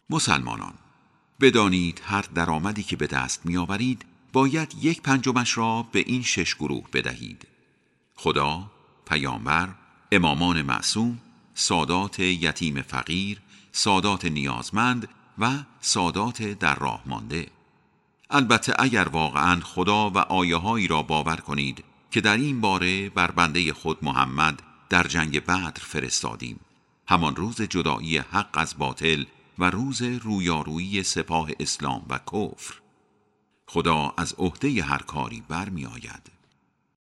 مسلمانان، بدانید هر درآمدی که به دست می‌آورید باید 1/5 را به این 6 گروه بدهید: خدا، پیامبر، امامان معصوم، سادات یتیم فقیر، سادات نیازمند و سادات در راه مانده. البته اگر واقعاً خدا و آیه‌هایی را باور کنید که در این باره بر بنده خود محمد در جنگ بدر فرستادیم، همان روز جدایی حق از باطل و روز رویارویی سپاه اسلام و کفر. خدا از عهده هر کاری برمی آید.